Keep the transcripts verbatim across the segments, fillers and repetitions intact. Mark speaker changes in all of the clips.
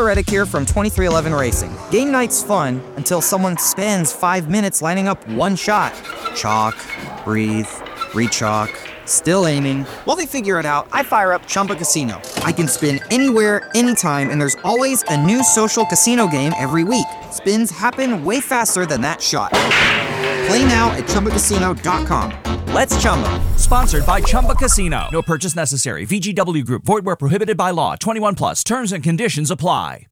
Speaker 1: Reddick here from twenty-three eleven Racing. Game night's fun until someone spends five minutes lining up one shot. Chalk, breathe, re-chalk, still aiming. While they figure it out, I fire up Chumba Casino. I can spin anywhere, anytime, and there's always a new social casino game every week. Spins happen way faster than that shot. Play now at Chumba Casino dot com. Let's Chumba.
Speaker 2: Sponsored by Chumba Casino. No purchase necessary. V G W Group. Void where prohibited by law. twenty-one plus. Terms and conditions apply.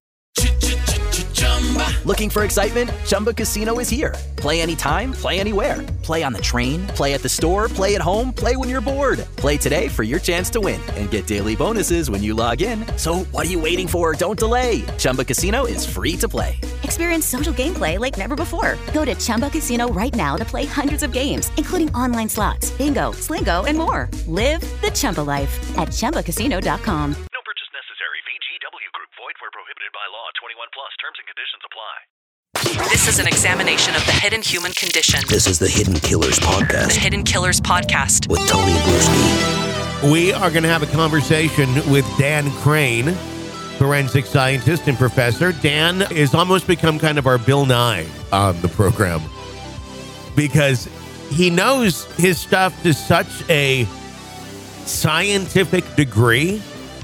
Speaker 3: Looking for excitement? Chumba Casino is here. Play anytime, play anywhere. Play on the train, play at the store, play at home, play when you're bored. Play today for your chance to win and get daily bonuses when you log in. So what are you waiting for? Don't delay. Chumba Casino is free to play.
Speaker 4: Experience social gameplay like never before. Go to Chumba Casino right now to play hundreds of games, including online slots, bingo, Slingo, and more. Live the Chumba life at Chumba Casino dot com.
Speaker 5: No purchase necessary. V G W Group. Void where prohibited by law. twenty-one plus. Terms and conditions apply.
Speaker 6: This is an examination of the hidden human condition.
Speaker 7: This is the Hidden Killers Podcast.
Speaker 6: The Hidden Killers Podcast.
Speaker 7: With Tony Bruski.
Speaker 8: We are going to have a conversation with Dan Crane, forensic scientist and professor. Dan has almost become kind of our Bill Nye on the program because he knows his stuff to such a scientific degree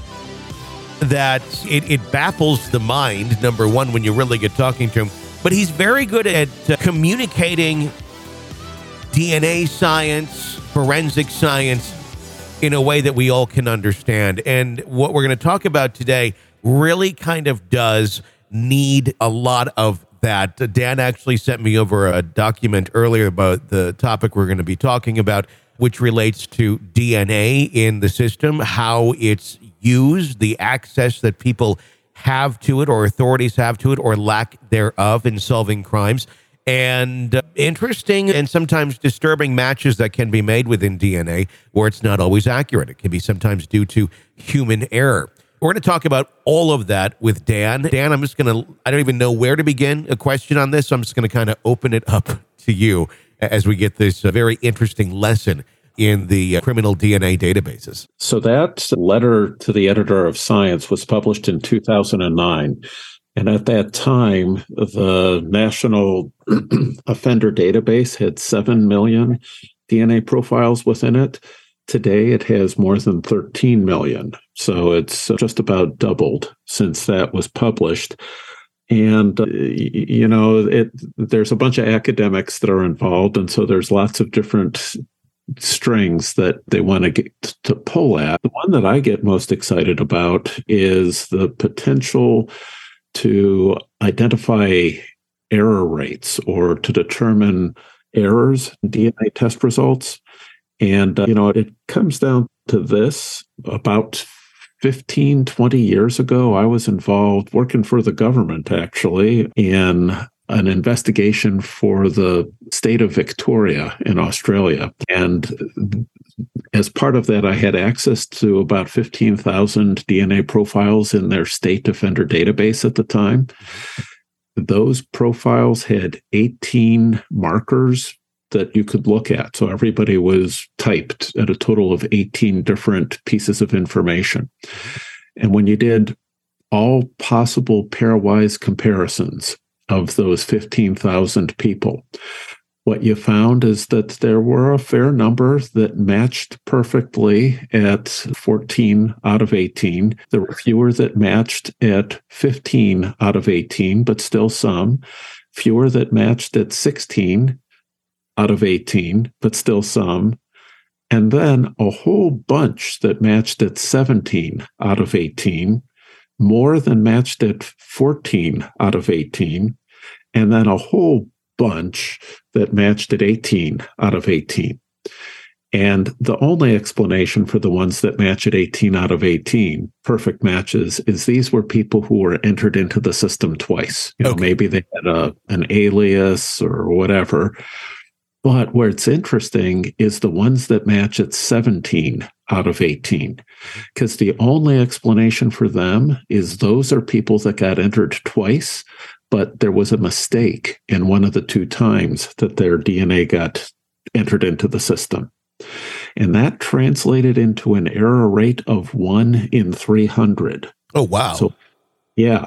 Speaker 8: that it, it baffles the mind, number one, when you really get talking to him. But he's very good at uh, communicating D N A science, forensic science, in a way that we all can understand. And what we're going to talk about today really kind of does need a lot of that. Dan actually sent me over a document earlier about the topic we're going to be talking about, which relates to D N A in the system, how it's used, the access that people have to it or authorities have to it or lack thereof in solving crimes, and uh, interesting and sometimes disturbing matches that can be made within D N A where it's not always accurate. It can be sometimes due to human error. We're going to talk about all of that with Dan. Dan, I'm just going to, I don't even know where to begin a question on this, so I'm just going to kind of open it up to you as we get this uh, very interesting lesson in the uh, criminal D N A databases.
Speaker 9: So that letter to the editor of Science was published in two thousand nine. And at that time, the National Offender Database had seven million D N A profiles within it. Today, it has more than thirteen million. So it's just about doubled since that was published. And, uh, you know, it, there's a bunch of academics that are involved. And so there's lots of different strings that they want to get to pull at. The one that I get most excited about is the potential to identify error rates or to determine errors in D N A test results. And, uh, you know, it comes down to this. About fifteen, twenty years ago, I was involved working for the government, actually, in an investigation for the state of Victoria in Australia. And as part of that, I had access to about fifteen thousand D N A profiles in their state offender database at the time. Those profiles had eighteen markers that you could look at. So everybody was typed at a total of eighteen different pieces of information. And when you did all possible pairwise comparisons of those fifteen thousand people, what you found is that there were a fair number that matched perfectly at fourteen out of eighteen. There were fewer that matched at fifteen out of eighteen, but still some. Fewer that matched at sixteen out of eighteen, but still some. And then a whole bunch that matched at seventeen out of eighteen, more than matched at fourteen out of eighteen, and then a whole bunch that matched at eighteen out of eighteen. And the only explanation for the ones that match at eighteen out of eighteen, perfect matches, is these were people who were entered into the system twice. You know, okay. Maybe they had a, an alias or whatever. But where it's interesting is the ones that match at seventeen out of eighteen, because the only explanation for them is those are people that got entered twice, but there was a mistake in one of the two times that their D N A got entered into the system. And that translated into an error rate of one in three hundred.
Speaker 8: Oh, wow.
Speaker 9: So, yeah.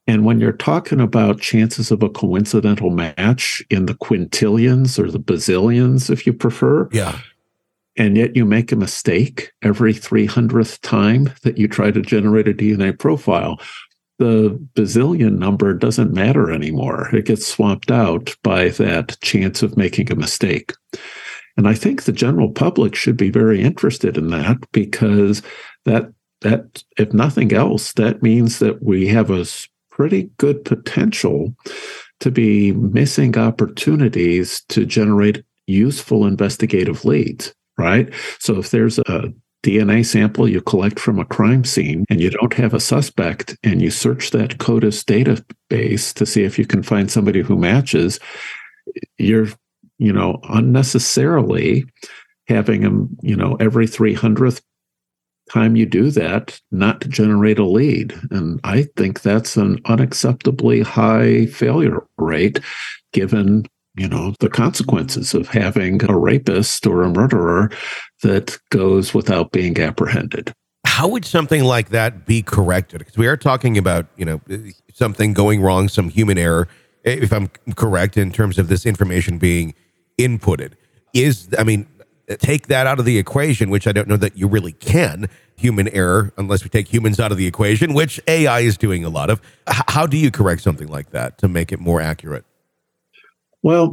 Speaker 9: And when you're talking about chances of a coincidental match in the quintillions or the bazillions, if you prefer,
Speaker 8: yeah,
Speaker 9: and yet you make a mistake every three hundredth time that you try to generate a D N A profile, the bazillion number doesn't matter anymore. It gets swamped out by that chance of making a mistake. And I think the general public should be very interested in that, because that, that if nothing else, that means that we have a pretty good potential to be missing opportunities to generate useful investigative leads, right? So if there's a D N A sample you collect from a crime scene and you don't have a suspect, and you search that CODIS database to see if you can find somebody who matches, you're, you know, unnecessarily having them, you know, every three hundredth time you do that, not to generate a lead. And I think that's an unacceptably high failure rate, given, you know, the consequences of having a rapist or a murderer that goes without being apprehended.
Speaker 8: How would something like that be corrected? Because we are talking about, you know, something going wrong, some human error, if I'm correct, in terms of this information being inputted. Is, I mean, take that out of the equation, which I don't know that you really can, human error, unless we take humans out of the equation, which A I is doing a lot of. H- how do you correct something like that to make it more accurate?
Speaker 9: Well,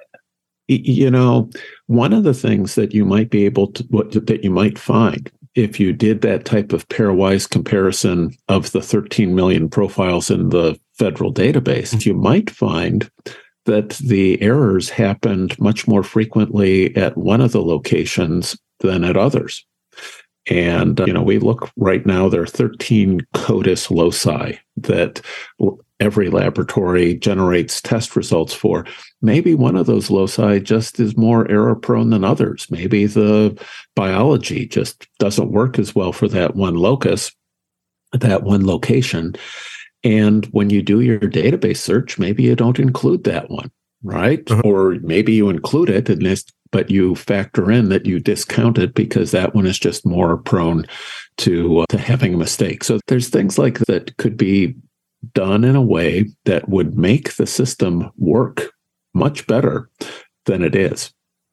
Speaker 9: you know, one of the things that you might be able to, what, that you might find if you did that type of pairwise comparison of the thirteen million profiles in the federal database, you might find that the errors happened much more frequently at one of the locations than at others. And, uh, you know, we look right now, there are thirteen CODIS loci that every laboratory generates test results for. Maybe one of those loci just is more error prone than others. Maybe the biology just doesn't work as well for that one locus, that one location. And when you do your database search, maybe you don't include that one, right? Uh-huh. Or maybe you include it, and this, but you factor in that you discount it because that one is just more prone to, uh, to having a mistake. So there's things like that could be done in a way that would make the system work much better than it is.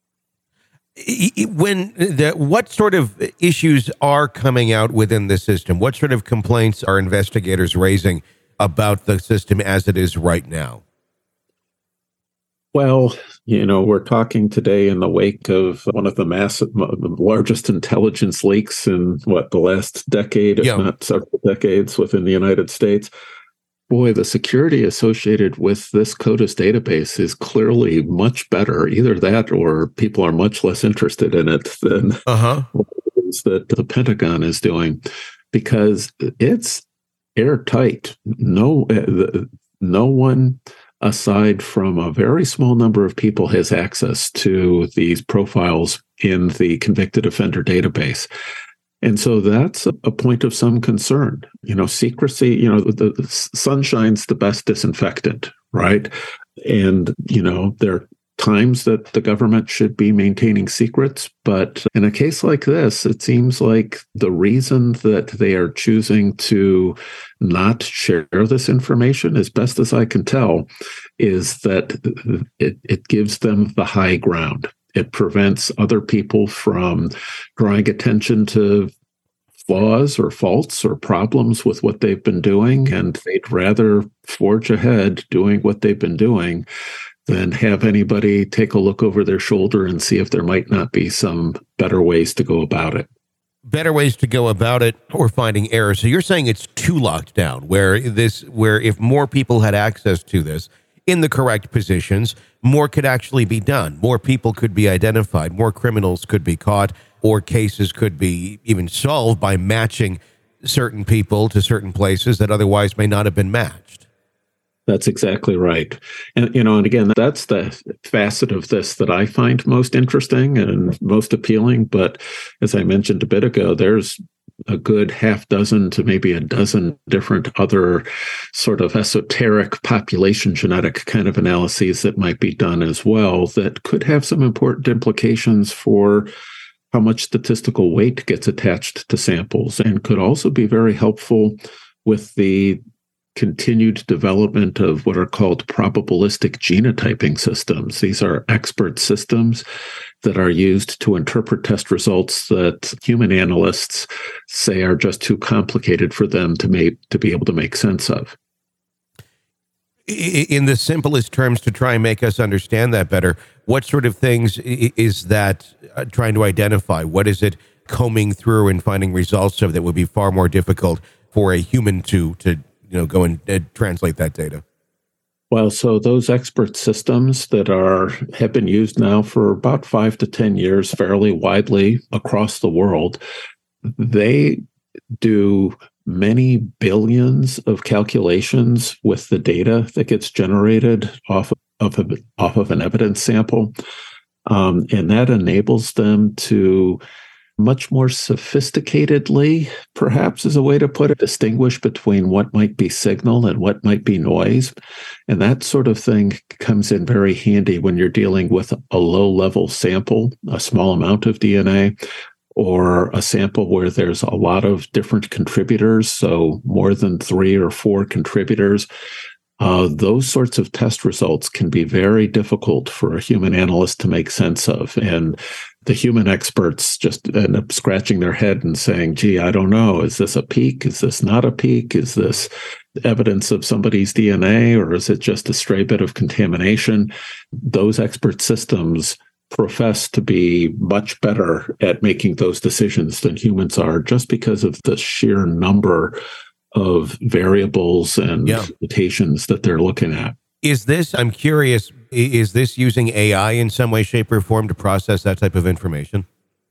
Speaker 8: When the, what sort of issues are coming out within the system? What sort of complaints are investigators raising about the system as it is right now?
Speaker 9: Well, you know, we're talking today in the wake of one of the massive, largest intelligence leaks in what, the last decade, if
Speaker 8: yeah.
Speaker 9: not several decades within the United States. Boy, the security associated with this CODIS database is clearly much better. Either that or people are much less interested in it than
Speaker 8: uh-huh.
Speaker 9: what it is that the Pentagon is doing, because it's airtight. No, no one aside from a very small number of people has access to these profiles in the convicted offender database. And so that's a point of some concern. You know, secrecy, you know, the, the sunshine's the best disinfectant, right? And, you know, there are times that the government should be maintaining secrets. But in a case like this, it seems like the reason that they are choosing to not share this information, as best as I can tell, is that it, it gives them the high ground. It prevents other people from drawing attention to flaws or faults or problems with what they've been doing, and they'd rather forge ahead doing what they've been doing than have anybody take a look over their shoulder and see if there might not be some better ways to go about it.
Speaker 8: Better ways to go about it, or finding errors. So you're saying it's too locked down, where this, where if more people had access to this in the correct positions, more could actually be done. More people could be identified. More criminals could be caught, or cases could be even solved by matching certain people to certain places that otherwise may not have been matched.
Speaker 9: That's exactly right. And, you know, and again, that's the facet of this that I find most interesting and most appealing. But as I mentioned a bit ago, there's a good half dozen to maybe a dozen different other sort of esoteric population genetic kind of analyses that might be done as well that could have some important implications for how much statistical weight gets attached to samples, and could also be very helpful with the continued development of what are called probabilistic genotyping systems. These are expert systems that are used to interpret test results that human analysts say are just too complicated for them to make to be able to make sense of.
Speaker 8: In the simplest terms, to try and make us understand that better, what sort of things is that uh, trying to identify? What is it combing through and finding results of that would be far more difficult for a human to to you know go and uh, translate that data?
Speaker 9: Well, so those expert systems that are have been used now for about five to ten years, fairly widely across the world, they do many billions of calculations with the data that gets generated off of, of a, off of an evidence sample, um, and that enables them to much more sophisticatedly, perhaps is a way to put it, distinguish between what might be signal and what might be noise. And that sort of thing comes in very handy when you're dealing with a low-level sample, a small amount of D N A, or a sample where there's a lot of different contributors, so more than three or four contributors. Uh, those sorts of test results can be very difficult for a human analyst to make sense of. And the human experts just end up scratching their head and saying, gee, I don't know. Is this a peak? Is this not a peak? Is this evidence of somebody's D N A, or is it just a stray bit of contamination? Those expert systems profess to be much better at making those decisions than humans are, just because of the sheer number of variables and
Speaker 8: yeah.
Speaker 9: mutations that they're looking at.
Speaker 8: Is this, I'm curious, is this using A I in some way, shape, or form to process that type of information?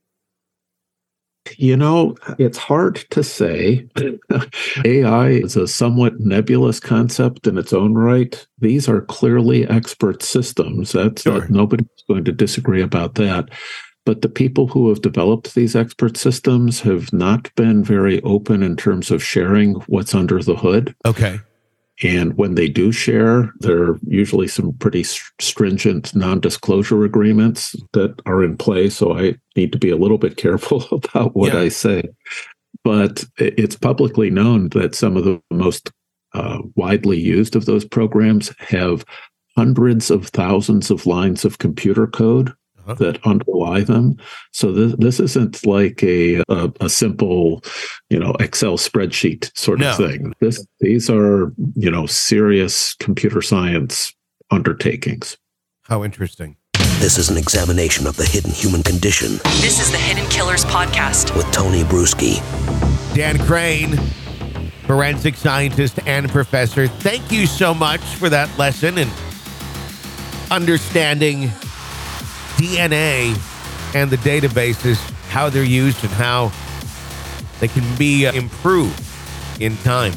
Speaker 9: You know, it's hard to say. A I is a somewhat nebulous concept in its own right. These are clearly expert systems. That's
Speaker 8: Sure.
Speaker 9: uh, nobody's going to disagree about that. But the people who have developed these expert systems have not been very open in terms of sharing what's under the hood.
Speaker 8: Okay.
Speaker 9: And when they do share, there are usually some pretty stringent non-disclosure agreements that are in play. So I need to be a little bit careful about what
Speaker 8: Yeah.
Speaker 9: I say. But it's publicly known that some of the most uh, widely used of those programs have hundreds of thousands of lines of computer code that underlie them. So this this isn't like a a, a simple, you know, Excel spreadsheet sort
Speaker 8: No.
Speaker 9: of thing. This these are, you know, serious computer science undertakings.
Speaker 8: How interesting.
Speaker 7: This is an examination of the hidden human condition
Speaker 6: This is the Hidden Killers Podcast.
Speaker 7: with Tony Bruschi.
Speaker 8: Dan Crane, forensic scientist and professor, thank you so much for that lesson and understanding D N A and the databases, how they're used and how they can be uh, improved in time.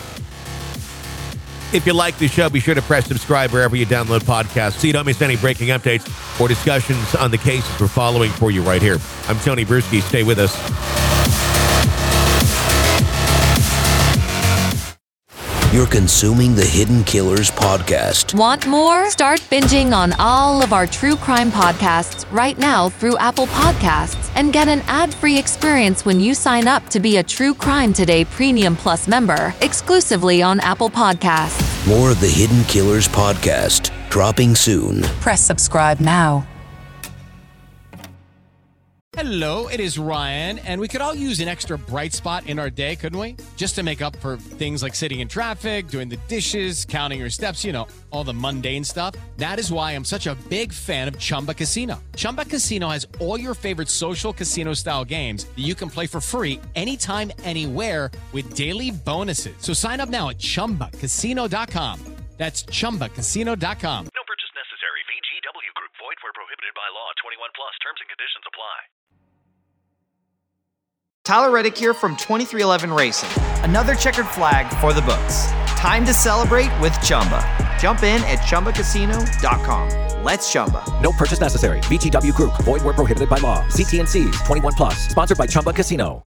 Speaker 8: If you like the show, be sure to press subscribe wherever you download podcasts so you don't miss any breaking updates or discussions on the cases we're following for you right here. I'm Tony Bruschi. Stay with us.
Speaker 7: You're consuming the Hidden Killers podcast.
Speaker 10: Want more? Start binging on all of our true crime podcasts right now through Apple Podcasts and get an ad-free experience when you sign up to be a True Crime Today Premium Plus member exclusively on Apple Podcasts.
Speaker 7: More of the Hidden Killers podcast dropping soon.
Speaker 6: Press subscribe now.
Speaker 11: Hello, it is Ryan, and we could all use an extra bright spot in our day, couldn't we? Just to make up for things like sitting in traffic, doing the dishes, counting your steps, you know, all the mundane stuff. That is why I'm such a big fan of Chumba Casino. Chumba Casino has all your favorite social casino-style games that you can play for free anytime, anywhere with daily bonuses. So sign up now at chumba casino dot com. That's chumba casino dot com.
Speaker 5: No purchase necessary. V G W Group. Void where prohibited by law. twenty-one plus. Terms and conditions apply.
Speaker 1: Tyler Reddick here from twenty-three eleven Racing. Another checkered flag for the books. Time to celebrate with Chumba. Jump in at chumba casino dot com. Let's Chumba.
Speaker 3: No purchase necessary. V G W Group. Void where prohibited by law. See T and C's. twenty-one plus. Sponsored by Chumba Casino.